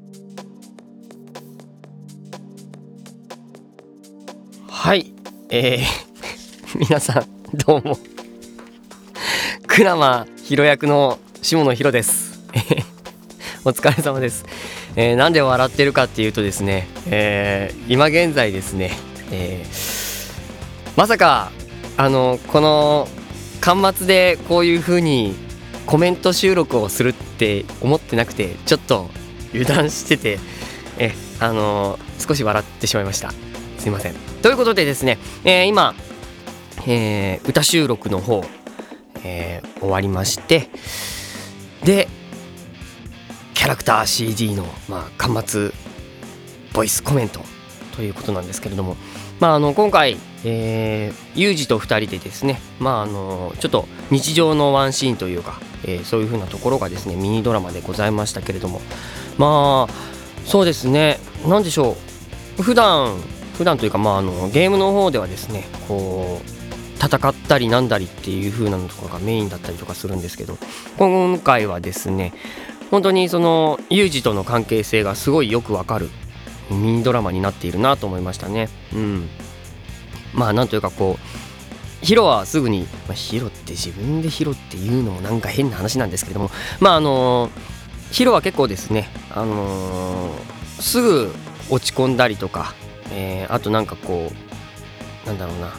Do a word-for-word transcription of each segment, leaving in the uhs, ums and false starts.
はい、えー、皆さんどうも鞍馬ヒロ役の下野紘ですお疲れ様です、えー、なんで笑ってるかっていうとですね、えー、今現在ですね、えー、まさかあのこの巻末でこういう風にコメント収録をするって思ってなくて、ちょっと油断してて、えあのー、少し笑ってしまいました。すいません。ということでですね、えー、今、えー、歌収録の方、えー、終わりまして、でキャラクター シーディー の、まあ、巻末ボイスコメントということなんですけれども、まあ、あの今回、えー、ユージとふたりでですね、まあ、あのちょっと日常のワンシーンというか、えー、そういう風なところがですねミニドラマでございましたけれども、まあそうですね、なんでしょう、普段普段というか、まあ、あのゲームの方ではですねこう戦ったりなんだりっていう風なのとかがメインだったりとかするんですけど、今回はですね本当にそのユージとの関係性がすごいよくわかるミニドラマになっているなと思いましたね。うん、まあなんというかこうヒロはすぐに、まあ、ヒロって自分でヒロっていうのもなんか変な話なんですけれども、まああのヒロは結構ですね、あのー、すぐ落ち込んだりとか、えー、あとなんかこうなんだろうな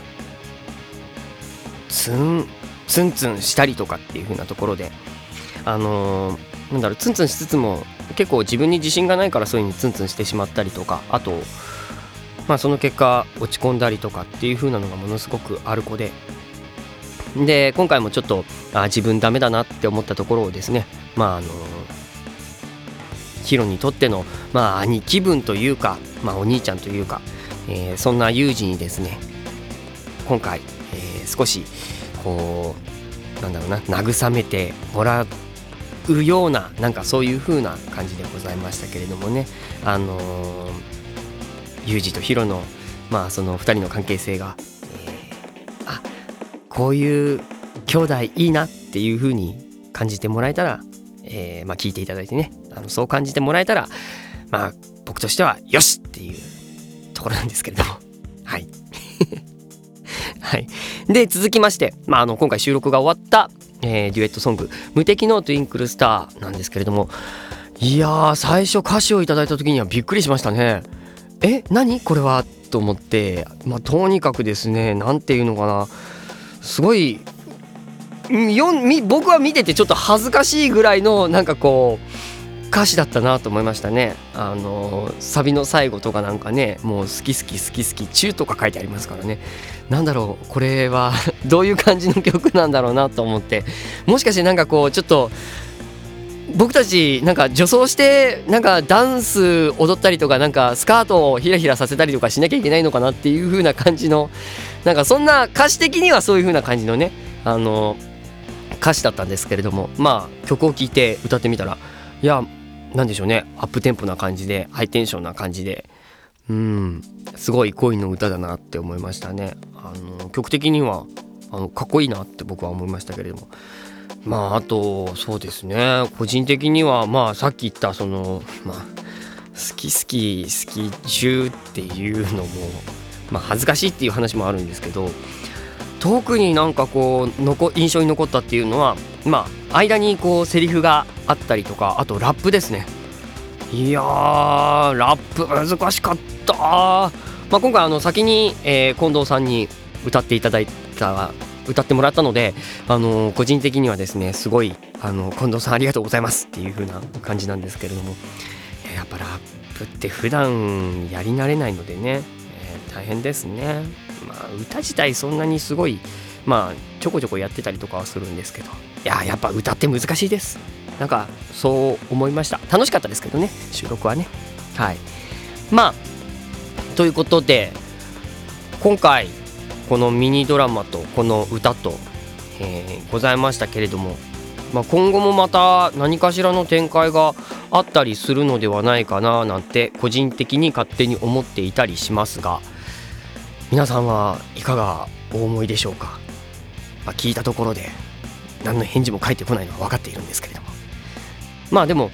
ツンツンツンしたりとかっていう風なところで、あのー、なんだろうツンツンしつつも結構自分に自信がないからそういう風にツンツンしてしまったりとか、あとまあその結果落ち込んだりとかっていう風なのがものすごくある子で、で今回もちょっとあ自分ダメだなって思ったところをですね、まああのヒロにとってのまあ兄貴分というか、まあお兄ちゃんというか、えー、そんなユージにですね今回、えー、少しこうなんだろうな慰めてもらうようななんかそういう風な感じでございましたけれどもね、あのー、ユージとヒロのまあそのふたりの関係性が、えー、あこういう兄弟いいなっていう風に感じてもらえたら、えー、まあ聞いていただいてね、あのそう感じてもらえたらまあ僕としてはよしっていうところなんですけれどもはいはい、で続きまして、まあ、あの今回収録が終わった、えー、デュエットソング無敵のトゥインクルスターなんですけれども、いやー最初歌詞をいただいた時にはびっくりしましたね。え何これはと思って、まあ、とにかくですねなんていうのかな、すごいよみ僕は見ててちょっと恥ずかしいぐらいのなんかこう歌詞だったなと思いましたね。あのサビの最後とかなんかね、もう好き好き好き好きチューとか書いてありますからね、なんだろうこれはどういう感じの曲なんだろうなと思って、もしかしてなんかこうちょっと僕たちなんか女装してなんかダンス踊ったりとかなんかスカートをヒラヒラさせたりとかしなきゃいけないのかなっていう風な感じの、なんかそんな歌詞的にはそういう風な感じのねあの歌詞だったんですけれども、まあ曲を聴いて歌ってみたら、いやなんでしょうね、アップテンポな感じでハイテンションな感じで、うんすごい恋の歌だなって思いましたね。あの曲的にはあのかっこいいなって僕は思いましたけれども、まああとそうですね個人的にはまあさっき言ったそのまあ好き好き好き中っていうのもまあ恥ずかしいっていう話もあるんですけど、特になんかこう残印象に残ったっていうのは、まあ間にこうセリフがあったりとか、あとラップですね。いやーラップ難しかった。まあ、今回あの先に、えー、近藤さんに歌っていただいた歌ってもらったので、あのー、個人的にはですねすごいあの近藤さんありがとうございますっていう風な感じなんですけれども、やっぱラップって普段やり慣れないのでね、えー、大変ですね。まあ、歌自体そんなにすごいまあちょこちょこやってたりとかはするんですけど、いややっぱ歌って難しいです。なんかそう思いました。楽しかったですけどね収録はね。はい、まあということで今回このミニドラマとこの歌と、えー、ございましたけれども、まあ、今後もまた何かしらの展開があったりするのではないかななんて個人的に勝手に思っていたりしますが、皆さんはいかがお思いでしょうか。まあ、聞いたところで何の返事も返ってこないのは分かっているんですけれども、まあでも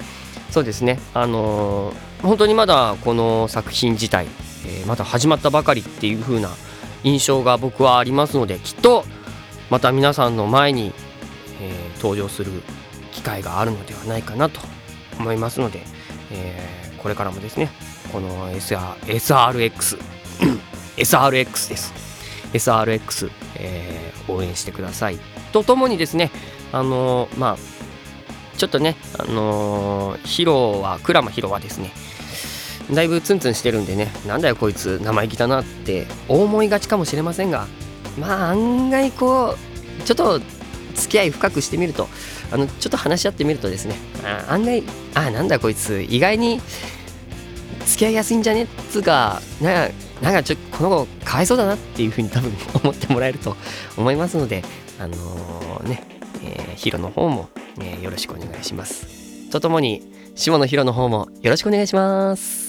そうですね、あのー本当にまだこの作品自体、えーまだ始まったばかりっていう風な印象が僕はありますので、きっとまた皆さんの前に、えー登場する機会があるのではないかなと思いますので、えーこれからもですね、この エスアール エスアールエックス エスアールエックス です エスアールエックス、えー応援してくださいとともにですね、あのーまあちょっとね、あのーヒロはクラマヒロはですね、だいぶツンツンしてるんでね、なんだよこいつ生意気だなって思いがちかもしれませんが、まあ案外こうちょっと付き合い深くしてみると、あのちょっと話し合ってみるとですね、あ案外あなんだこいつ意外に付き合いやすいんじゃねっつうか、ななんかちょっとこの子かわいそうだなっていう風に多分思ってもらえると思いますので、あのーね、えーヒロの方も、えーよろしくお願いしますとともに、下のヒロの方もよろしくお願いします。